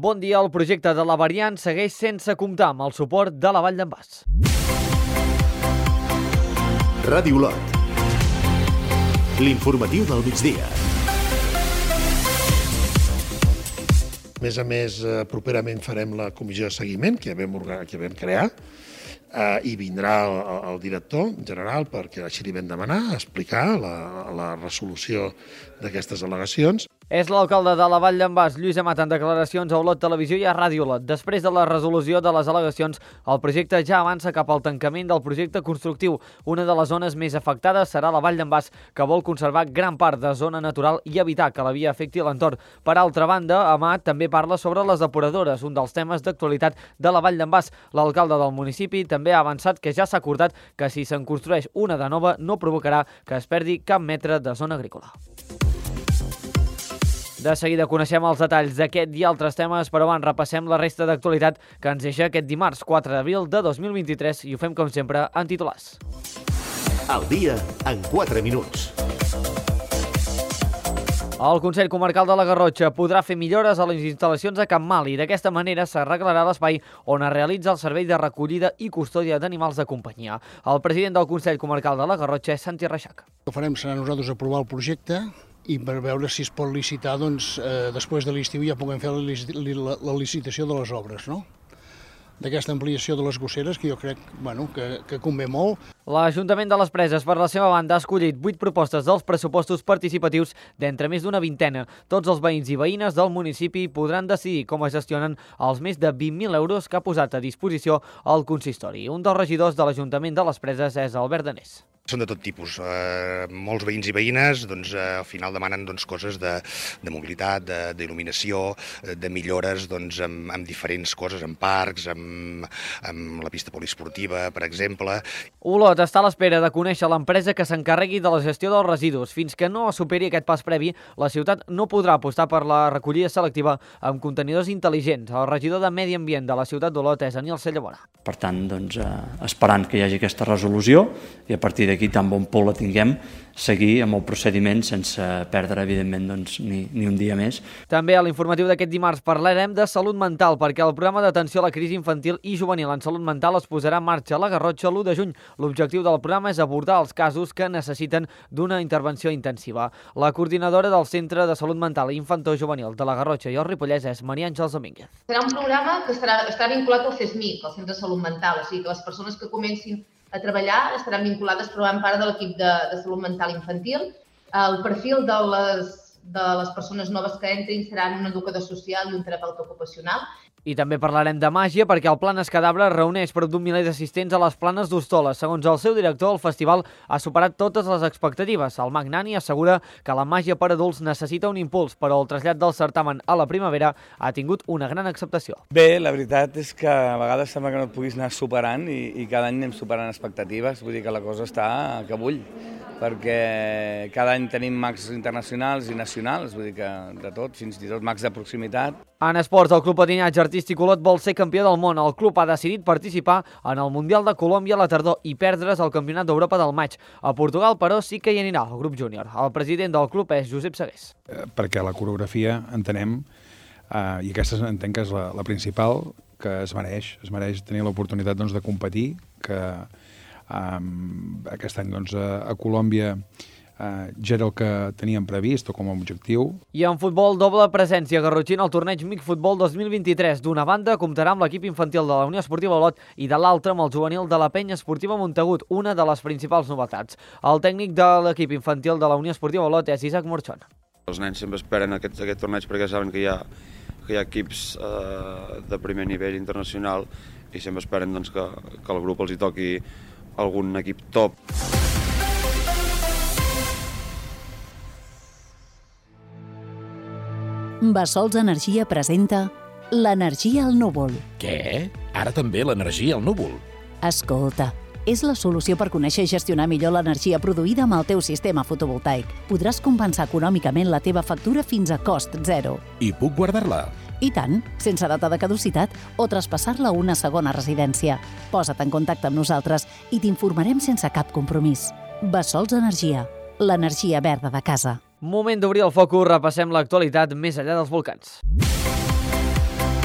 Bon dia, el projecte de la variant segueix sense comptar amb el suport de la Vall d'en Bas. Ràdio Olot. L'informatiu del migdia. A més, properament farem la comissió de seguiment que vam crear i vindrà el director general perquè així li vam demanar a explicar la resolució d'aquestes al·legacions. És l'alcalde de la Vall d'en Bas, Lluís Amat, en declaracions a Olot Televisió i a Ràdio Olot. Després de la resolució de les al·legacions, el projecte ja avança cap al tancament del projecte constructiu. Una de les zones més afectades serà la Vall d'en Bas, que vol conservar gran part de zona natural i evitar que la via afecti l'entorn. Per altra banda, Amat també parla sobre les depuradores, un dels temes d'actualitat de la Vall d'en Bas. L'alcalde del municipi també ha avançat que ja s'ha acordat que si se'n construeix una de nova no provocarà que es perdi cap metre de zona agrícola. De seguida coneixem els detalls d'aquest i altres temes, però abans repassem la resta d'actualitat que ens deixa aquest dimarts 4 d'abril de 2023 i ho fem com sempre en titulars. El dia en 4 minuts. El Consell Comarcal de la Garrotxa podrà fer millores a les instal·lacions a Campmal i d'aquesta manera s'arreglarà l'espai on es realitza el servei de recollida i custòdia d'animals de companyia. El president del Consell Comarcal de la Garrotxa és Santi Reixac. El que farem serà nosaltres aprovar el projecte i per veure si es pot licitar, després de l'estiu ja puguem fer la licitació de les obres, no? D'aquesta ampliació de les gosseres, que jo crec que convé molt. L'Ajuntament de les Preses, per la seva banda, ha escollit 8 propostes dels pressupostos participatius d'entre més d'una vintena. Tots els veïns i veïnes del municipi podran decidir com es gestionen els més de 20.000 euros que ha posat a disposició el consistori. Un dels regidors de l'Ajuntament de les Preses és Albert Danés. Són de tot tipus. Molts veïns i veïnes al final demanen coses de mobilitat, d'il·luminació, de millores amb diferents coses, en parcs, amb la pista poliesportiva, per exemple. Olot està a l'espera de conèixer l'empresa que s'encarregui de la gestió dels residus. Fins que no superi aquest pas previ, la ciutat no podrà apostar per la recollida selectiva amb contenidors intel·ligents. El regidor de Medi Ambient de la ciutat d'Olot és Aniel Cellavora. Per tant, esperant que hi hagi aquesta resolució i a partir d'aquí, tan bon por la tinguem, seguir amb el procediment sense perdre, evidentment, ni un dia més. També a l'informatiu d'aquest dimarts parlarem de salut mental, perquè el programa d'atenció a la crisi infantil i juvenil en salut mental es posarà en marxa a la Garrotxa l'1 de juny. L'objectiu del programa és abordar els casos que necessiten d'una intervenció intensiva. La coordinadora del Centre de Salut Mental i Infantojuvenil de la Garrotxa i el Ripollès és Maria Àngels Domínguez. Serà un programa que estarà vinculat al CESMIC, al Centre de Salut Mental, o sigui que les persones que comencin a treballar estaran vinculades, formant part de l'equip de salut mental infantil. El perfil de les persones noves que entrin seran un educador social i un terapeuta ocupacional. I també parlarem de màgia perquè el Planes Cadabra reuneix prop d'1 miler d'assistents a les Planes d'Hostoles. Segons el seu director, el festival ha superat totes les expectatives. El Magnani assegura que la màgia per adults necessita un impuls, però el trasllat del certamen a la primavera ha tingut una gran acceptació. Bé, la veritat és que a vegades sembla que no et puguis anar superant i cada any anem superant expectatives, vull dir que la cosa està que bull, perquè cada any tenim mags internacionals i nacionals, vull dir que de tot, fins i tot mags de proximitat. En esports, el Club Patinatge Artístic Olot vol ser campió del món. El club ha decidit participar en el Mundial de Colòmbia a la tardor i perdre's el Campionat d'Europa del maig. A Portugal, però, sí que hi anirà el grup júnior. El president del club és Josep Segués. Perquè la coreografia, entenem, i aquesta entenc que és la principal, que es mereix tenir l'oportunitat de competir, que aquest any a Colòmbia ja era el que teníem previst o com a objectiu. I en futbol, doble presència garrotxina al torneig MIC Futbol 2023. D'una banda, comptarà amb l'equip infantil de la Unió Esportiva Olot i de l'altra amb el juvenil de la Penya Esportiva Montagut, una de les principals novetats. El tècnic de l'equip infantil de la Unió Esportiva Olot és Isaac Morchon. Els nens sempre esperen aquest torneig perquè saben que hi ha equips de primer nivell internacional i sempre esperen que el grup els hi toqui algun equip top. Bassols Energia presenta l'energia al núvol. Què? Ara també l'energia al núvol? Escolta, és la solució per conèixer i gestionar millor l'energia produïda amb el teu sistema fotovoltaic. Podràs compensar econòmicament la teva factura fins a cost zero. I puc guardar-la? I tant, sense data de caducitat o traspassar-la a una segona residència. Posa't en contacte amb nosaltres i t'informarem sense cap compromís. Bassols Energia, l'energia verda de casa. Moment d'obrir el focus, repassem l'actualitat més enllà dels volcans.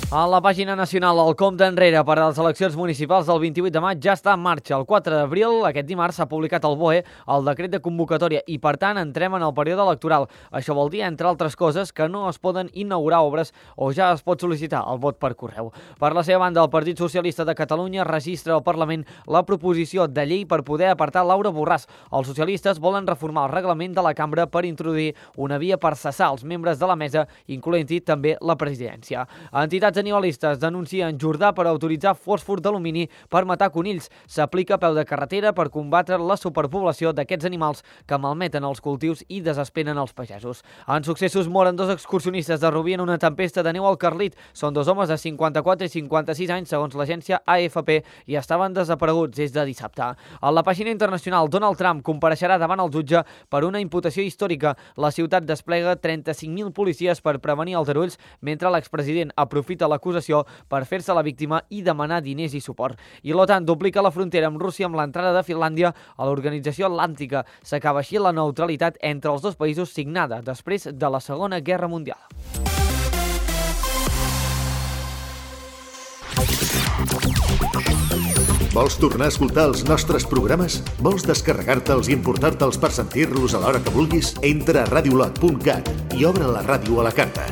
A la pàgina nacional, el compte enrere per a les eleccions municipals del 28 de maig ja està en marxa. El 4 d'abril, aquest dimarts, s'ha publicat al BOE el decret de convocatòria i, per tant, entrem en el període electoral. Això vol dir, entre altres coses, que no es poden inaugurar obres o ja es pot sol·licitar el vot per correu. Per la seva banda, el Partit Socialista de Catalunya registra al Parlament la proposició de llei per poder apartar Laura Borràs. Els socialistes volen reformar el reglament de la cambra per introduir una via per cessar els membres de la mesa, incloent-hi també la presidència. Entitats animalistes denuncien Jordà per autoritzar fòsfor d'alumini per matar conills. S'aplica a peu de carretera per combatre la superpoblació d'aquests animals que malmeten els cultius i desesperen els pagesos. En successos moren 2 excursionistes de Rubí en una tempesta de neu al Carlit. Són 2 homes de 54 i 56 anys, segons l'agència AFP, i estaven desapareguts des de dissabte. A la pàgina internacional, Donald Trump compareixerà davant el jutge per una imputació històrica. La ciutat desplega 35.000 policies per prevenir aldarulls, mentre l'expresident aprofita l'acusació per fer-se la víctima i demanar diners i suport. I l'OTAN duplica la frontera amb Rússia amb l'entrada de Finlàndia a l'Organització Atlàntica. S'acaba així la neutralitat entre els 2 països signada després de la Segona Guerra Mundial. Vols tornar a escoltar els nostres programes? Vols descarregar-te'ls i importar-te'ls per sentir-los a l'hora que vulguis? Entra a radiolot.cat i obre la ràdio a la carta.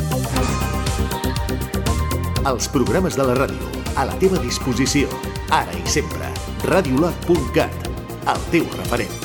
Els programes de la ràdio, a la teva disposició, ara i sempre. Radiolot.cat, el teu referent.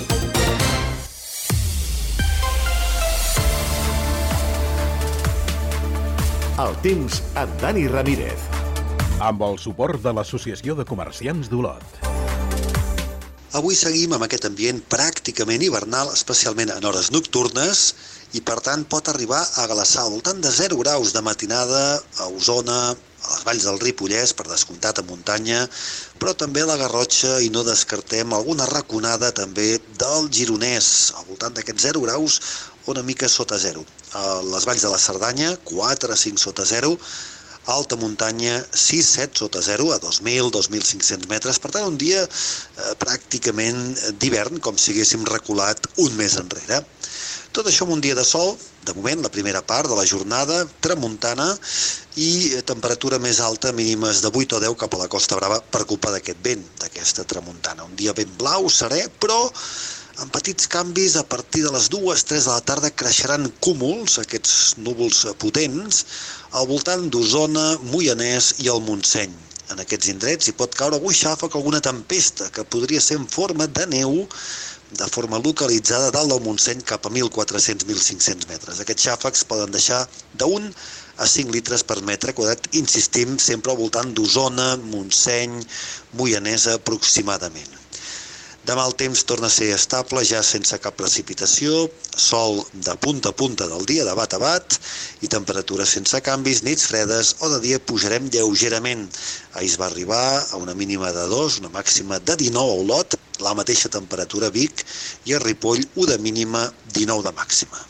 El temps amb Dani Ramírez. Amb el suport de l'Associació de Comerciants d'Olot. Avui seguim amb aquest ambient pràcticament hivernal, especialment en hores nocturnes, i per tant pot arribar a glaçar al voltant de 0 graus de matinada a Osona, a les valls del Ripollès, per descomptat a muntanya, però també a la Garrotxa i no descartem alguna raconada també del Gironès, al voltant d'aquests 0 graus o una mica sota 0. A les valls de la Cerdanya, 4 a 5 sota 0, alta muntanya 6-7 sota 0 a 2.000-2.500 metres. Per tant, un dia pràcticament d'hivern, com si haguéssim reculat un mes enrere. Tot això amb un dia de sol, de moment, la primera part de la jornada, tramuntana i temperatura més alta, mínimes de 8 o 10 cap a la Costa Brava per culpa d'aquest vent, d'aquesta tramuntana. Un dia ben blau, serè, però amb petits canvis. A partir de les 2-3 de la tarda creixeran cúmuls, aquests núvols potents, al voltant d'Osona, Moianès i el Montseny. En aquests indrets hi pot caure algun xàfec, alguna tempesta, que podria ser en forma de neu, de forma localitzada dalt del Montseny cap a 1.400-1.500 metres. Aquests xàfecs poden deixar d'1 a 5 litres per metre quadrat, insistim, sempre al voltant d'Osona, Montseny, Moianès aproximadament. Demà el temps torna a ser estable, ja sense cap precipitació, sol de punta a punta del dia, de bat a bat, i temperatures sense canvis, nits fredes, o de dia pujarem lleugerament. Ahir es va arribar a una mínima de 2, una màxima de 19 a Olot, la mateixa temperatura a Vic, i a Ripoll, 1 de mínima, 19 de màxima.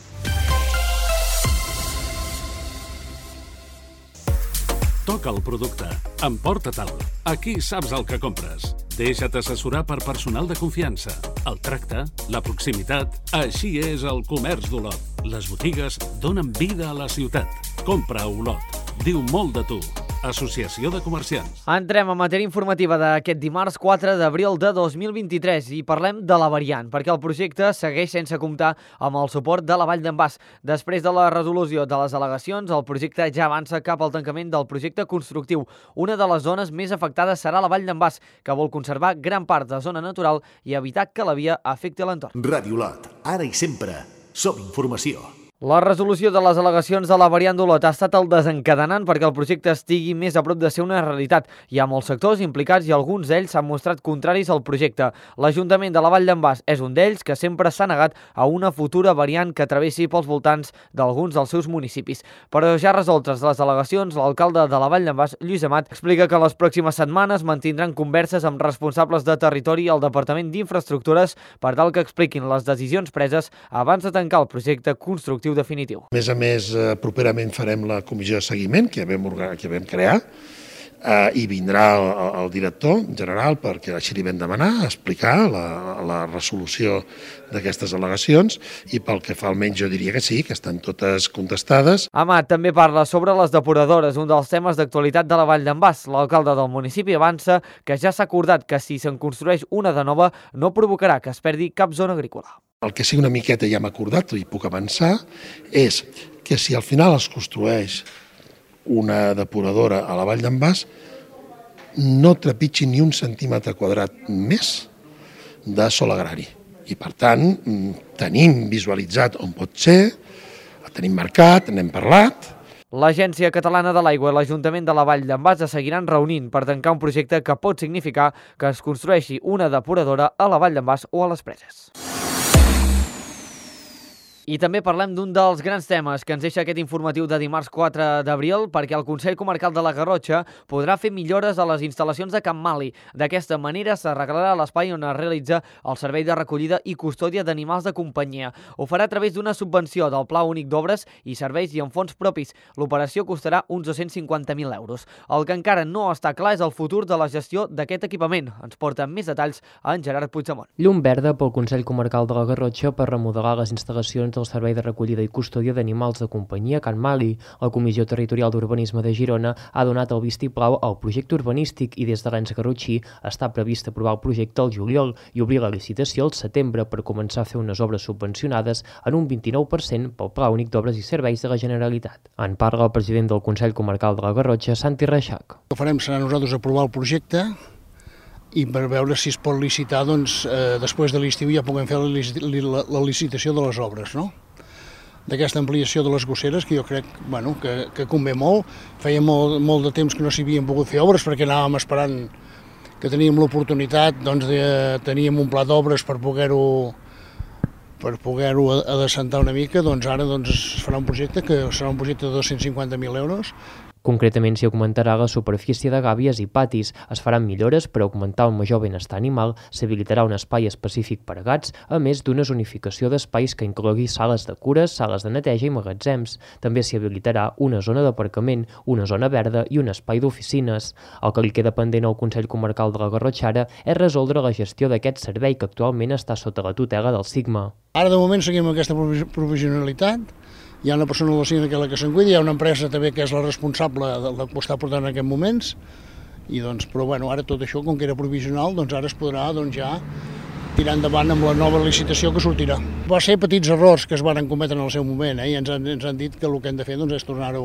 Toca el producte, emporta-te'l. Aquí saps el que compres. Deixa't assessorar per personal de confiança. El tracte, la proximitat, així és el comerç d'Olot. Les botigues donen vida a la ciutat. Compra a Olot. Diu molt de tu. Associació de Comerciants. Entrem en matèria informativa d'aquest dimarts 4 d'abril de 2023 i parlem de la variant, perquè el projecte segueix sense comptar amb el suport de la Vall d'en Bas. Després de la resolució de les al·legacions, el projecte ja avança cap al tancament del projecte constructiu. Una de les zones més afectades serà la Vall d'en Bas, que vol conservar gran part de zona natural i evitar que la via afecti l'entorn. Ràdio Olot, ara i sempre, som informació. La resolució de les al·legacions de la variant d'Olot ha estat el desencadenant perquè el projecte estigui més a prop de ser una realitat. Hi ha molts sectors implicats i alguns d'ells s'han mostrat contraris al projecte. L'Ajuntament de la Vall d'en Bas és un d'ells que sempre s'ha negat a una futura variant que travessi pels voltants d'alguns dels seus municipis. Però ja resoltes les al·legacions, l'alcalde de la Vall d'en Bas, Lluís Amat, explica que les pròximes setmanes mantindran converses amb responsables de territori i el Departament d'Infraestructures per tal que expliquin les decisions preses abans de tancar el projecte constructiu definitiu. A més, properament farem la comissió de seguiment que vam crear i vindrà el director general, perquè així li vam demanar, a explicar la resolució d'aquestes al·legacions, i pel que fa almenys jo diria que sí, que estan totes contestades. Amat també parla sobre les depuradores, un dels temes d'actualitat de la Vall d'en Bas. L'alcalde del municipi avança que ja s'ha acordat que si se'n construeix una de nova no provocarà que es perdi cap zona agrícola. El que sí una miqueta ja hem acordat, i puc avançar, és que si al final es construeix una depuradora a la Vall d'en Bas, no trepitgi ni un centímetre quadrat més de sòl agrari. I, per tant, tenim visualitzat on pot ser, el tenim marcat, n'hem parlat. L'Agència Catalana de l'Aigua i l'Ajuntament de la Vall d'en Bas es seguiran reunint per tancar un projecte que pot significar que es construeixi una depuradora a la Vall d'en Bas o a les Preses. I també parlem d'un dels grans temes que ens deixa aquest informatiu de dimarts 4 d'abril, perquè el Consell Comarcal de la Garrotxa podrà fer millores a les instal·lacions de Can Mali. D'aquesta manera s'arreglarà l'espai on es realitza el servei de recollida i custòdia d'animals de companyia. Ho farà a través d'una subvenció del Pla Únic d'Obres i Serveis i amb fons propis. L'operació costarà uns 250.000 euros. El que encara no està clar és el futur de la gestió d'aquest equipament. Ens porta més detalls en Gerard Puigdemont. Llum verda pel Consell Comarcal de la Garrotxa per remodelar les instal·lacions del Servei de Recollida i Custòdia d'Animals de Companyia Can Mali. La Comissió Territorial d'Urbanisme de Girona ha donat el vistiplau al projecte urbanístic i des de l'ens garrotxí està previst aprovar el projecte al juliol i obrir la licitació al setembre per començar a fer unes obres subvencionades en un 29% pel Pla Únic d'Obres i Serveis de la Generalitat. En parla el president del Consell Comarcal de la Garrotxa, Santi Reixac. El que farem serà nosaltres aprovar el projecte i per veure si es pot licitar, després de l'estiu ja puguem fer la licitació de les obres, no? D'aquesta ampliació de les gosseres, que jo crec que convé molt. Feia molt de temps que no s'hi havien pogut fer obres perquè anàvem esperant que teníem l'oportunitat, teníem un pla d'obres per poder-ho adescentar una mica, ara es farà un projecte que serà un projecte de 250.000 euros. Concretament s'hi augmentarà la superfície de gàbies i patis, es faran millores per augmentar un major benestar animal, s'habilitarà un espai específic per a gats, a més d'una zonificació d'espais que inclogui sales de cures, sales de neteja i magatzems. També s'hi habilitarà una zona d'aparcament, una zona verda i un espai d'oficines. El que li queda pendent al Consell Comarcal de la Garrotxara és resoldre la gestió d'aquest servei que actualment està sota la tutela del SIGMA. Ara de moment seguim aquesta provisionalitat. Hi ha una persona a la Cina que és la que se'n cuida, hi ha una empresa també que és la responsable de la que ho està portant en aquests moments, però ara tot això, com que era provisional, ara es podrà ja tirar endavant amb la nova licitació que sortirà. Va ser petits errors que es van cometre en el seu moment, i ens han dit que el que hem de fer és tornar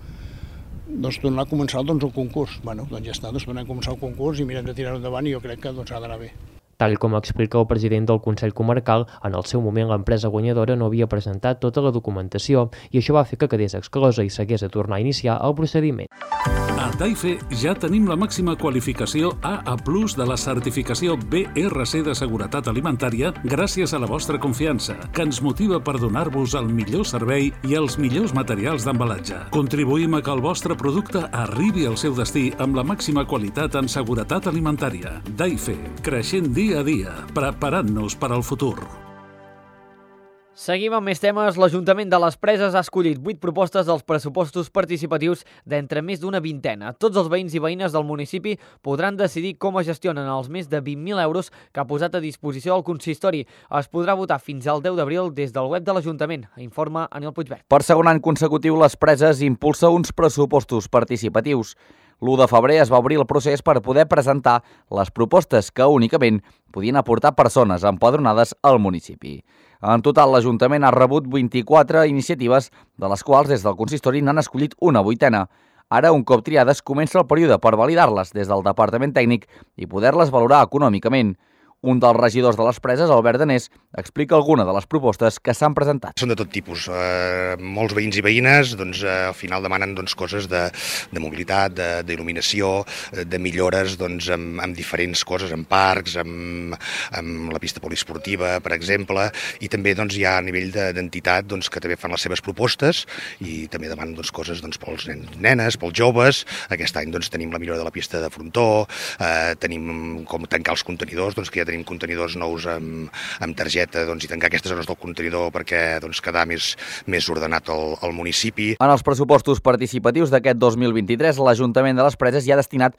a començar el concurs. Ja està, tornem a començar el concurs i mirem de tirar-ho endavant i jo crec que ha d'anar bé. Tal com explica el president del Consell Comarcal, en el seu moment l'empresa guanyadora no havia presentat tota la documentació i això va fer que quedés exclosa i s'hagués de tornar a iniciar el procediment. A Taife ja tenim la màxima qualificació AA+ de la certificació BRC de seguretat alimentària gràcies a la vostra confiança, que ens motiva per donar-vos el millor servei i els millors materials d'embalatge. Contribuïm a que el vostre producte arribi al seu destí amb la màxima qualitat en seguretat alimentària. Taife, creixent dia a dia, preparant-nos per al futur. Seguim amb més temes. L'Ajuntament de les Preses ha escollit 8 propostes dels pressupostos participatius d'entre més d'una vintena. Tots els veïns i veïnes del municipi podran decidir com es gestionen els més de 20.000 euros que ha posat a disposició el consistori. Es podrà votar fins al 10 d'abril des del web de l'Ajuntament, informa Anil Puigverd. Per segon any consecutiu, les Preses impulsa uns pressupostos participatius. L'1 de febrer es va obrir el procés per poder presentar les propostes que únicament podien aportar persones empadronades al municipi. En total, l'Ajuntament ha rebut 24 iniciatives, de les quals des del consistori n'han escollit una vuitena. Ara, un cop triades, comença el període per validar-les des del Departament Tècnic i poder-les valorar econòmicament. Un dels regidors de les Preses, Albert Danés, explica alguna de les propostes que s'han presentat. Són de tot tipus. Molts veïns i veïnes al final demanen coses de mobilitat, d'il·luminació, de millores amb diferents coses, en parcs, amb la pista poliesportiva, per exemple, i també hi ha a nivell d'entitat que també fan les seves propostes i també demanen coses pels nens i nenes, pels joves. Aquest any tenim la millora de la pista de frontó, tenim com tancar els contenidors, que ja tenim contenidors nous amb targeta i tancar aquestes zones del contenidor perquè quedar més ordenat al municipi. En els pressupostos participatius d'aquest 2023, l'Ajuntament de les Preses hi ha destinat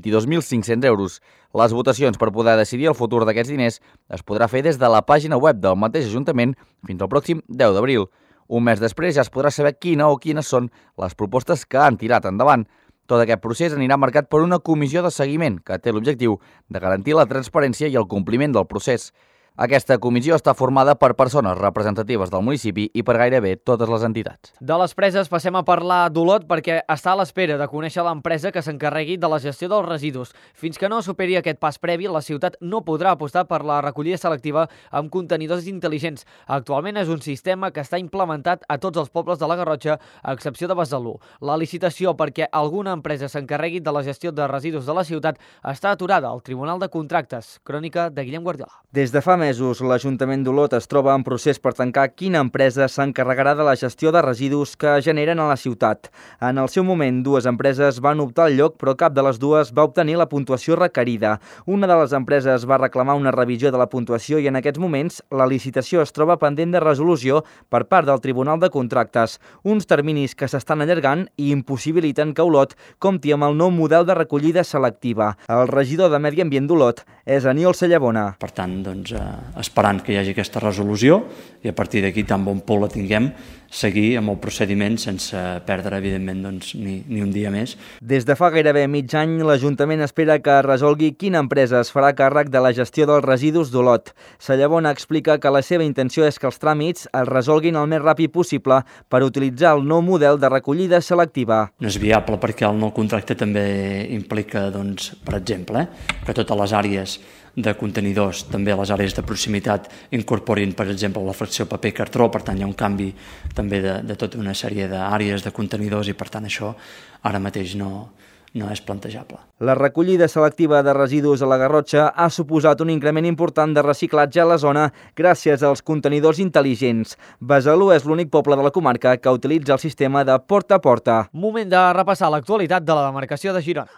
22.500 euros. Les votacions per poder decidir el futur d'aquests diners es podrà fer des de la pàgina web del mateix Ajuntament fins al pròxim 10 d'abril. Un mes després ja es podrà saber quina o quines són les propostes que han tirat endavant. Tot aquest procés anirà marcat per una comissió de seguiment que té l'objectiu de garantir la transparència i el compliment del procés. Aquesta comissió està formada per persones representatives del municipi i per gairebé totes les entitats. De les Preses passem a parlar d'Olot perquè està a l'espera de conèixer l'empresa que s'encarregui de la gestió dels residus. Fins que no superi aquest pas previ, la ciutat no podrà apostar per la recollida selectiva amb contenidors intel·ligents. Actualment és un sistema que està implementat a tots els pobles de la Garrotxa, a excepció de Besalú. La licitació perquè alguna empresa s'encarregui de la gestió de residus de la ciutat està aturada al Tribunal de Contractes. Crònica de Guillem Guardiola. Des de fa mesos, l'Ajuntament d'Olot es troba en procés per tancar quina empresa s'encarregarà de la gestió de residus que generen a la ciutat. En el seu moment, dues empreses van optar al lloc, però cap de les dues va obtenir la puntuació requerida. Una de les empreses va reclamar una revisió de la puntuació i en aquests moments la licitació es troba pendent de resolució per part del Tribunal de Contractes. Uns terminis que s'estan allargant i impossibiliten que Olot compti amb el nou model de recollida selectiva. El regidor de Medi Ambient d'Olot és Aniol Sallabona. Per tant, esperant que hi hagi aquesta resolució i a partir d'aquí, tan bon punt la tinguem, seguir amb el procediment sense perdre, evidentment, ni un dia més. Des de fa gairebé mig any, l'Ajuntament espera que resolgui quina empresa es farà càrrec de la gestió dels residus d'Olot. Sallabona explica que la seva intenció és que els tràmits es resolguin el més ràpid possible per utilitzar el nou model de recollida selectiva. No és viable perquè el nou contracte també implica, per exemple, que totes les àrees de contenidors, també a les àrees de proximitat, incorporin, per exemple, la fracció paper i cartró, per tant hi ha un canvi també de tota una sèrie d'àrees de contenidors i per tant això ara mateix no és plantejable. La recollida selectiva de residus a la Garrotxa ha suposat un increment important de reciclatge a la zona gràcies als contenidors intel·ligents. Besalú és l'únic poble de la comarca que utilitza el sistema de porta a porta. Moment de repassar l'actualitat de la demarcació de Girona.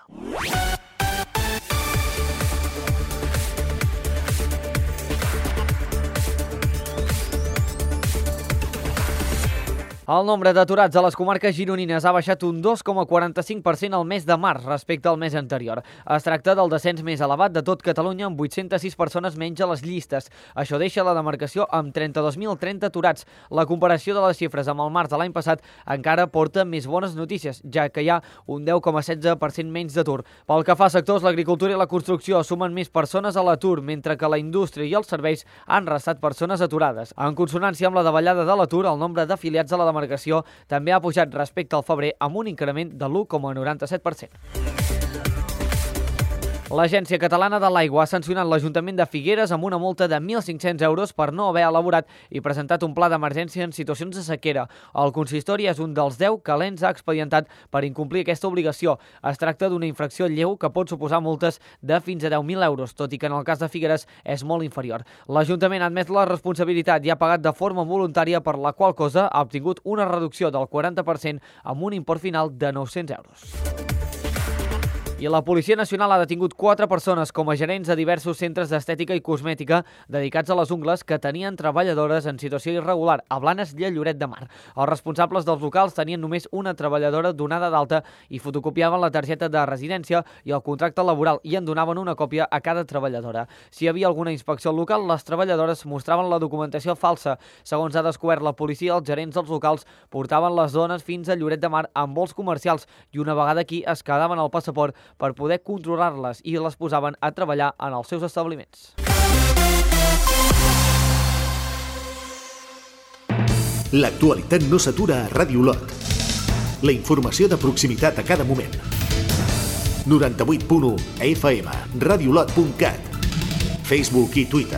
El nombre d'aturats a les comarques gironines ha baixat un 2,45% al mes de març respecte al mes anterior. Es tracta del descens més elevat de tot Catalunya amb 806 persones menys a les llistes. Això deixa la demarcació amb 32.030 aturats. La comparació de les xifres amb el març de l'any passat encara porta més bones notícies, ja que hi ha un 10,16% menys d'atur. Pel que fa a sectors, l'agricultura i la construcció sumen més persones a l'atur, mentre que la indústria i els serveis han restat persones aturades. En consonància amb la davallada de l'atur, el nombre d'afiliats a la demarcació també ha pujat respecte al febrer amb un increment de l'1,97%. L'Agència Catalana de l'Aigua ha sancionat l'Ajuntament de Figueres amb una multa de 1.500 euros per no haver elaborat i presentat un pla d'emergència en situacions de sequera. El consistori és un dels 10 que l'ENS ha expedientat per incomplir aquesta obligació. Es tracta d'una infracció lleu que pot suposar multes de fins a 10.000 euros, tot i que en el cas de Figueres és molt inferior. L'Ajuntament ha admès la responsabilitat i ha pagat de forma voluntària, per la qual cosa ha obtingut una reducció del 40% amb un import final de 900 euros. I la Policia Nacional ha detingut 4 persones com a gerents de diversos centres d'estètica i cosmètica dedicats a les ungles que tenien treballadores en situació irregular a Blanes i a Lloret de Mar. Els responsables dels locals tenien només una treballadora donada d'alta i fotocopiaven la targeta de residència i el contracte laboral i en donaven una còpia a cada treballadora. Si hi havia alguna inspecció al local, les treballadores mostraven la documentació falsa. Segons ha descobert la policia, els gerents dels locals portaven les dones fins a Lloret de Mar amb vols comercials i una vegada aquí es quedaven el passaport per poder controlar-les i les posaven a treballar en els seus establiments. L'actualitat no s'atura a Ràdio Olot. La informació de proximitat a cada moment. 98.1 FM, radiolot.cat, Facebook i Twitter.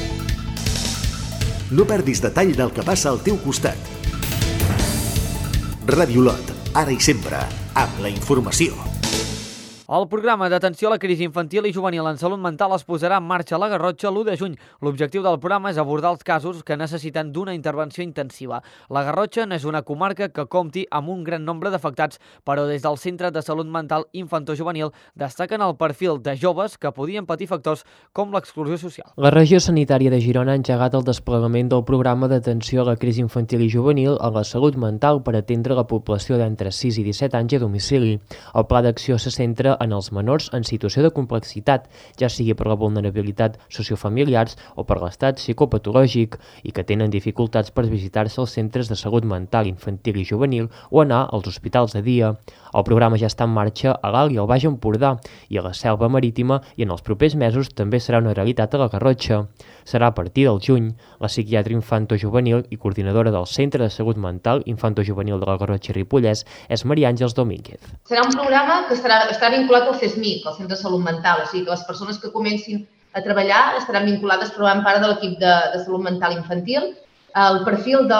No perdis detall del que passa al teu costat. Ràdio Olot, ara i sempre, amb la informació. El programa d'atenció a la crisi infantil i juvenil en salut mental es posarà en marxa a la Garrotxa l'1 de juny. L'objectiu del programa és abordar els casos que necessiten d'una intervenció intensiva. La Garrotxa és una comarca que compti amb un gran nombre d'afectats, però des del Centre de Salut Mental Infantojuvenil destaquen el perfil de joves que podien patir factors com l'exclusió social. La regió sanitària de Girona ha engegat el desplegament del programa d'atenció a la crisi infantil i juvenil a la salut mental per atendre la població d'entre 6 i 17 anys a domicili. El pla d'acció se centra en els menors en situació de complexitat, ja sigui per la vulnerabilitat sociofamiliars o per l'estat psicopatològic i que tenen dificultats per visitar-se als centres de salut mental infantil i juvenil o anar als hospitals de dia. El programa ja està en marxa a l'Alt i al Baix Empordà i a la Selva Marítima i en els propers mesos també serà una realitat a la Garrotxa. Serà a partir del juny. La psiquiatra infantojuvenil i coordinadora del Centre de Salut Mental Infantojuvenil de la Garrotxa i Ripollès és Maria Àngels Domínguez. Serà un programa que està vinculat al CESMIC, al Centre de Salut Mental, o sigui que les persones que comencin a treballar estaran vinculades formant part de l'equip de salut mental infantil. El perfil de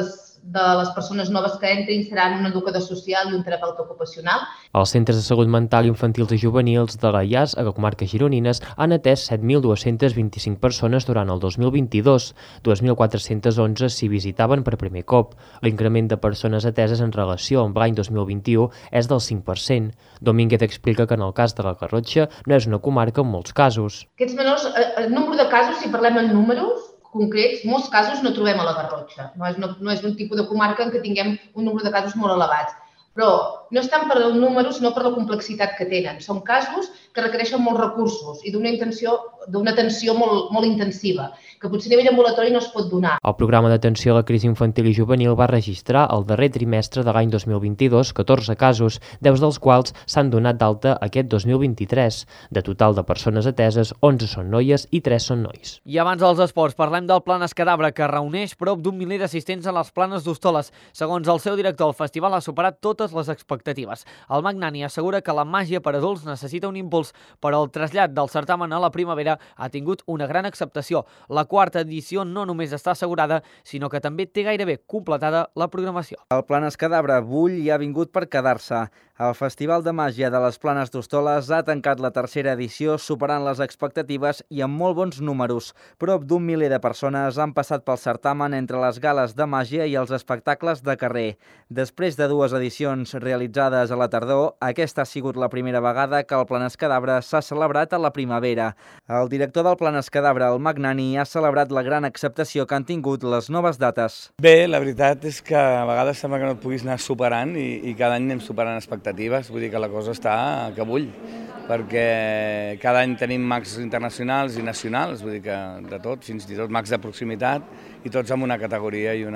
les persones noves que entrin seran un educador social i un terapeuta ocupacional. Els centres de salut mental infantils i juvenils de la IAS a la comarca gironines han atès 7.225 persones durant el 2022, 2.411 s'hi visitaven per primer cop. L'increment de persones ateses en relació amb l'any 2021 és del 5%. Domínguez explica que en el cas de la Garrotxa no és una comarca amb molts casos. Aquests menors, el nombre de casos, si parlem en números concrets, molts casos no trobem a la Garrotxa. No és un tipus de comarca en què tinguem un nombre de casos molt elevats. Però no és tant per el número, sinó per la complexitat que tenen. Són casos que requereixen molts recursos i d'una atenció molt intensiva, que potser a nivell ambulatori no es pot donar. El programa d'atenció a la crisi infantil i juvenil va registrar el darrer trimestre de l'any 2022 14 casos, 10 dels quals s'han donat d'alta aquest 2023. De total de persones ateses, 11 són noies i 3 són nois. I abans dels esports, parlem del Planes Cadabra, que reuneix prop d'un miler d'assistents a les Planes d'Hostoles. Segons el seu director, el festival ha superat totes les expectatives. El Magnani assegura que la màgia per adults necessita un impuls, però el trasllat del certamen a la primavera ha tingut una gran acceptació. La quarta edició no només està assegurada, sinó que també té gairebé completada la programació. El Planes Cadabra bull i ha vingut per quedar-se. El Festival de Màgia de les Planes d'Hostoles ha tancat la tercera edició superant les expectatives i amb molt bons números. Prop d'un miler de persones han passat pel certamen entre les gales de màgia i els espectacles de carrer. Després de 2 edicions realitzades a la tardor, aquesta ha sigut la primera vegada que el Planes Cadabra s'ha celebrat a la primavera. El director del Planes Cadabra, el Magnani, ha celebrat la gran acceptació que han tingut les noves dates. Bé, la veritat és que a vegades sembla que no et puguis anar superant i cada any anem superant expectatives. Vull dir que la cosa està que bull, perquè cada any tenim mags internacionals i nacionals, vull dir que de tot, fins i tot mags de proximitat, i tots amb una categoria i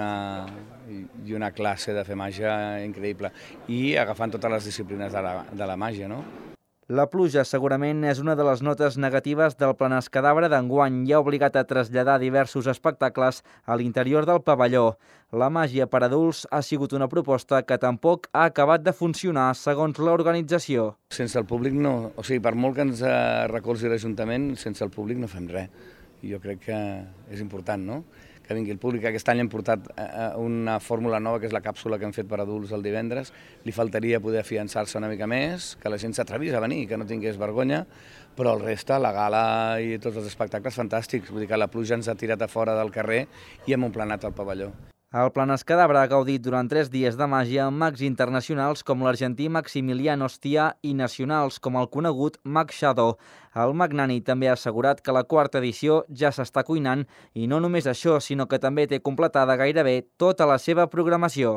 una classe de fer màgia increïble, i agafant totes les disciplines de la màgia, no? La pluja segurament és una de les notes negatives del Planes Cadabra d'enguany i ha obligat a traslladar diversos espectacles a l'interior del pavelló. La màgia per adults ha sigut una proposta que tampoc ha acabat de funcionar, segons l'organització. Sense el públic no, o sigui, per molt que ens recolzi l'Ajuntament, sense el públic no fem res. I jo crec que és important, no?, que vingui el públic. Aquest any hem portat una fórmula nova, que és la càpsula que hem fet per adults el divendres. Li faltaria poder afiançar-se una mica més, que la gent s'atrevís a venir, que no tingués vergonya, però el reste, la gala i tots els espectacles fantàstics. Vull dir que la pluja ens ha tirat a fora del carrer i hem emplenat el pavelló. El Planes Cadabra ha gaudit durant 3 dies de màgia amb mags internacionals com l'argentí Maximiliano Stià i nacionals com el conegut Mag Shadow. El Magnani també ha assegurat que la quarta edició ja s'està cuinant i no només això, sinó que també té completada gairebé tota la seva programació.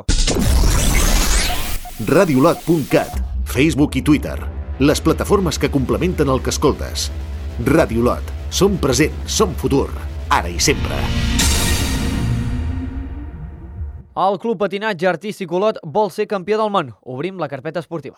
Radiolot.cat, Facebook i Twitter, les plataformes que complementen el que escoltes. Radiolot, som present, som futur, ara i sempre. El Club Patinatge Artístic Olot vol ser campió del món. Obrim la carpeta esportiva.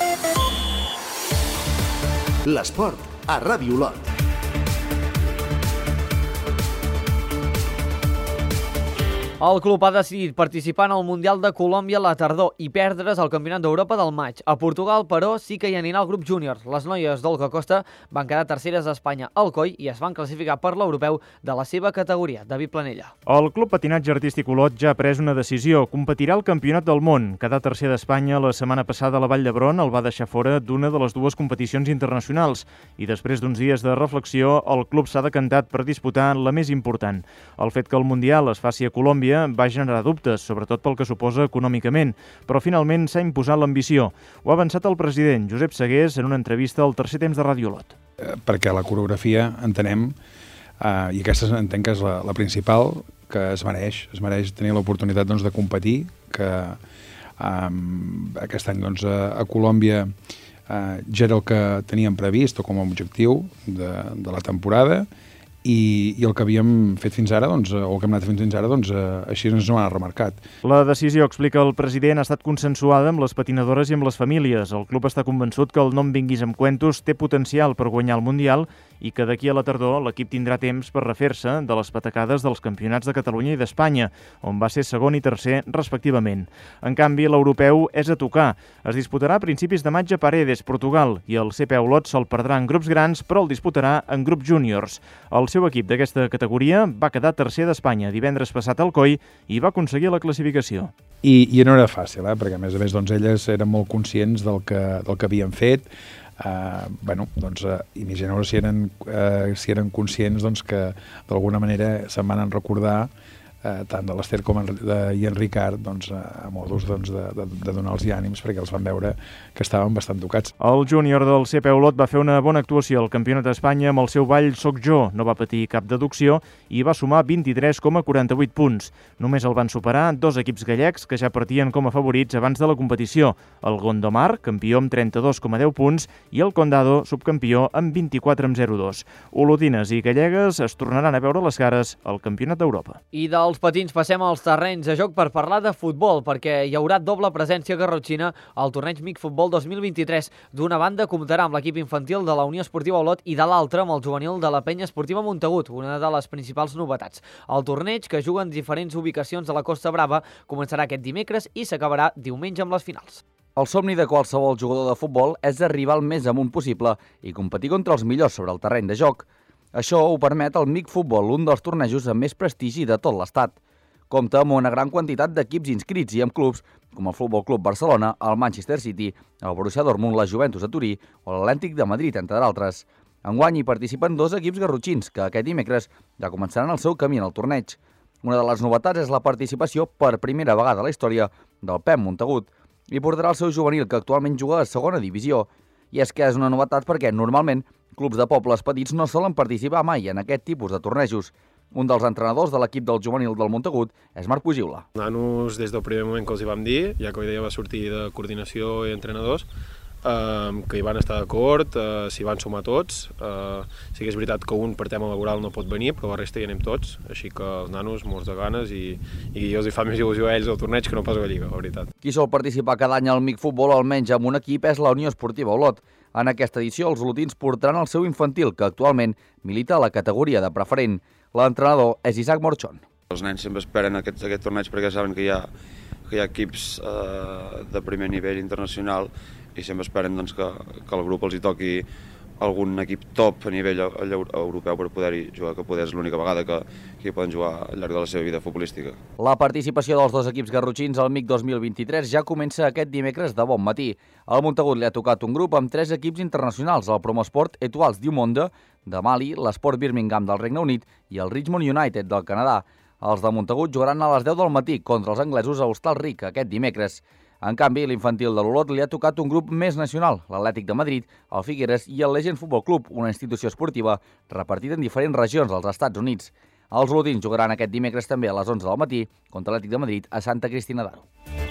L'esport a Ràdio Olot. El club ha decidit participar en el Mundial de Colòmbia a la tardor i perdre's al Campionat d'Europa del maig. A Portugal, però, sí que hi anirà el grup júnior. Les noies d'Olga Costa van quedar terceres a Espanya al COI i es van classificar per l'europeu de la seva categoria. David Planella. El Club Patinatge Artístic Olot ja ha pres una decisió. Competirà al Campionat del Món. Quedar tercer d'Espanya la setmana passada a la Vall d'Hebron el va deixar fora d'una de les dues competicions internacionals i després d'uns dies de reflexió, el club s'ha decantat per disputar la més important. El fet que el Mundial es faci a Colòmbia va generar dubtes, sobretot pel que suposa econòmicament, però finalment s'ha imposat l'ambició. Ho ha avançat el president Josep Segués en una entrevista al Tercer Temps de Ràdio Olot. Perquè la coreografia, entenem, i aquesta entenc que és la principal, que es mereix tenir l'oportunitat doncs, de competir, que aquest any doncs, a Colòmbia ja era el que teníem previst o com a objectiu de la temporada, i el que havíem fet fins ara, doncs, o el que hem anat fent fins ara, doncs, així ens ho ha remarcat. La decisió, explica el president, ha estat consensuada amb les patinadores i amb les famílies. El club està convençut que el nom Vinguis amb Cuentos té potencial per guanyar el Mundial i que d'aquí a la tardor l'equip tindrà temps per refer-se de les patacades dels campionats de Catalunya i d'Espanya, on va ser segon i tercer respectivament. En canvi, l'europeu és a tocar. Es disputarà a principis de maig a Paredes, Portugal, i el CP Olot se'l perdrà en grups grans, però el disputarà en grups júniors. El seu equip d'aquesta categoria va quedar tercer d'Espanya divendres passat al COI i va aconseguir la classificació. I no era fàcil, perquè a més doncs, elles eren molt conscients del que havien fet. Imagineu si eren conscients doncs, que d'alguna manera se'n van recordar tant de l'Ester com i en Ricard doncs, a modus doncs, de donar-los ànims perquè els van veure que estaven bastant tocats. El júnior del CP Olot va fer una bona actuació al Campionat d'Espanya amb el seu ball Soc Jo, no va patir cap deducció i va sumar 23,48 punts. Només el van superar dos equips gallecs que ja partien com a favorits abans de la competició, el Gondomar, campió amb 32,10 punts, i el Condado, subcampió, amb 24,02. Olotines i gallegues es tornaran a veure les cares al Campionat d'Europa. I dels patins passem als terrenys de joc per parlar de futbol, perquè hi haurà doble presència garrotxina al torneig MIC Futbol 2023. D'una banda comptarà amb l'equip infantil de la Unió Esportiva Olot i de l'altra amb el juvenil de la Penya Esportiva Montagut, una de les principals novetats. El torneig, que juga en diferents ubicacions de la Costa Brava, començarà aquest dimecres i s'acabarà diumenge amb les finals. El somni de qualsevol jugador de futbol és arribar al més amunt possible i competir contra els millors sobre el terreny de joc. Això ho permet el MIC Futbol, un dels tornejos amb més prestigi de tot l'Estat. Compta amb una gran quantitat d'equips inscrits i amb clubs com el Futbol Club Barcelona, el Manchester City, el Borussia Dortmund, la Juventus de Turí o l'Atlètic de Madrid, entre d'altres. Enguany hi participen dos equips garrotxins que aquest dimecres ja començaran el seu camí en el torneig. Una de les novetats és la participació per primera vegada a la història del PEM Montagut i portarà el seu juvenil, que actualment juga a segona divisió. I és que és una novetat perquè normalment clubs de pobles petits no solen participar mai en aquest tipus de tornejos. Un dels entrenadors de l'equip del juvenil del Montagut és Marc Pugiula. Nanos, des del primer moment que els hi vam dir, ja que la idea va sortir de coordinació i entrenadors, que hi van estar d'acord, s'hi van sumar tots. Sí que és veritat que un per tema laboral no pot venir, però la resta hi anem tots, així que els nanos molts de ganes i els hi fa més il·lusió a ells el torneig que no pas a la Lliga, la veritat. Qui sol participar cada any al MIC Futbol, almenys amb un equip, és la Unió Esportiva Olot. En aquesta edició, els olotins portaran el seu infantil, que actualment milita a la categoria de preferent. L'entrenador és Isaac Morchón. Els nens sempre esperen aquest torneig perquè saben que hi ha equips de primer nivell internacional i sempre esperen doncs, que el grup els hi toqui algun equip top a nivell europeu per poder-hi jugar, que poder és l'única vegada que hi poden jugar al llarg de la seva vida futbolística. La participació dels dos equips garrotxins al MIC 2023 ja comença aquest dimecres de bon matí. Al Montagut li ha tocat un grup amb 3 equips internacionals, el Promosport Etoiles du Monde de Mali, l'Esport Birmingham del Regne Unit i el Richmond United del Canadà. Els de Montagut jugaran a les 10 del matí contra els anglesos a Hostalric aquest dimecres. En canvi, l'infantil de l'Olot li ha tocat un grup més nacional, l'Atlètic de Madrid, el Figueres i el Legend Football Club, una institució esportiva repartida en diferents regions dels Estats Units. Els olotins jugaran aquest dimecres també a les 11 del matí contra l'Atlètic de Madrid a Santa Cristina d'Aro.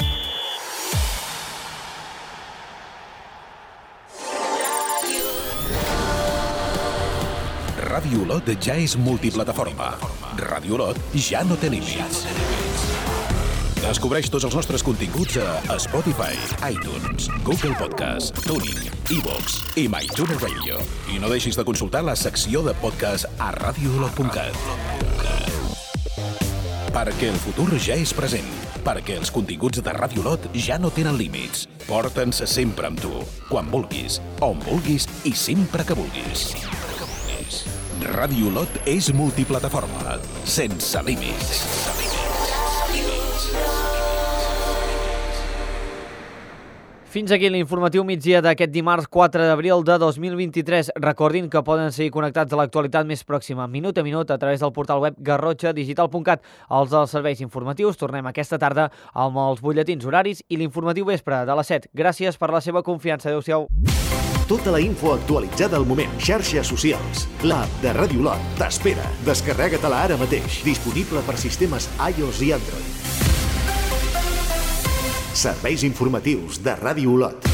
Ràdio Olot ja és multiplataforma. Ràdio Olot ja no té límits. Descobreix tots els nostres continguts a Spotify, iTunes, Google Podcast, TuneIn, iVoox i MyTuner Radio. I no deixis de consultar la secció de podcast a radioolot.cat. Perquè el futur ja és present. Perquè els continguts de Ràdio Olot ja no tenen límits. Porta'ns sempre amb tu. Quan vulguis, on vulguis i sempre que vulguis. Ràdio Olot és multiplataforma. Sense límits. Fins aquí l'informatiu migdia d'aquest dimarts 4 d'abril de 2023. Recordin que poden seguir connectats a l'actualitat més pròxima, minut a minut, a través del portal web garrotxadigital.cat. Els dels serveis informatius tornem aquesta tarda amb els butlletins horaris i l'informatiu vespre de les 7. Gràcies per la seva confiança. Adéu-siau. Tota la info actualitzada al moment. Xarxes socials. L'app de Ràdio Olot t'espera. Descarrega-te-la ara mateix. Disponible per sistemes iOS i Android. Serveis informatius de Ràdio Olot.